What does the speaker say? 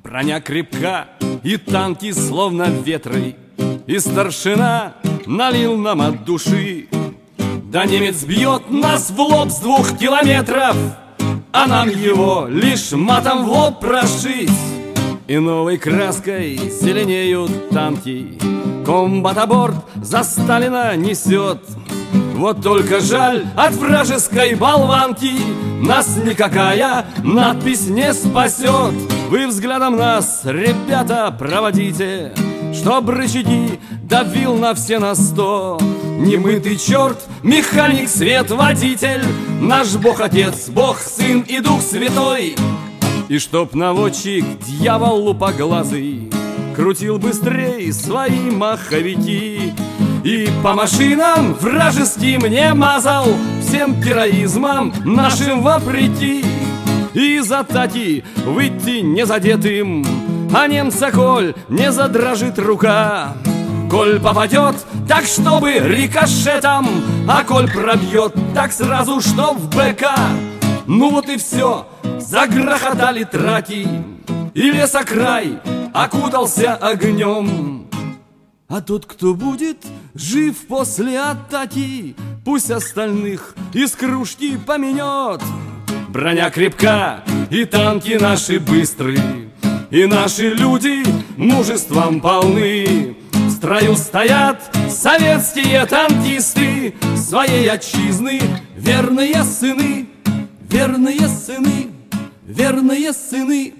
Броня крепка, и танки словно ветры, и старшина налил нам от души. Да немец бьет нас в лоб с 2 километров, а нам его лишь матом в лоб прошить. И новой краской зеленеют танки, комбат-аборт за Сталина несет. Вот только жаль, от вражеской болванки нас никакая надпись не спасет. Вы взглядом нас, ребята, проводите, чтоб рычаги давил на все на 100. Немытый черт, механик, свет, водитель, наш Бог-Отец, Бог-Сын и Дух Святой. И чтоб наводчик, дьявол лупоглазый, крутил быстрее свои маховики, и по машинам вражеским не мазал, всем героизмом нашим вопреки. И за таки выйти не задетым, а немца коль не задрожит рука. Коль попадет, так чтобы рикошетом, а коль пробьет, так сразу чтоб в БК. Ну вот и все, загрохотали траки, и лесокрай окутался огнем. А тот, кто будет жив после атаки, пусть остальных из кружки поменет. Броня крепка, и танки наши быстрые, и наши люди мужеством полны. В строю стоят советские танкисты, своей отчизны верные сыны, верные сыны, верные сыны.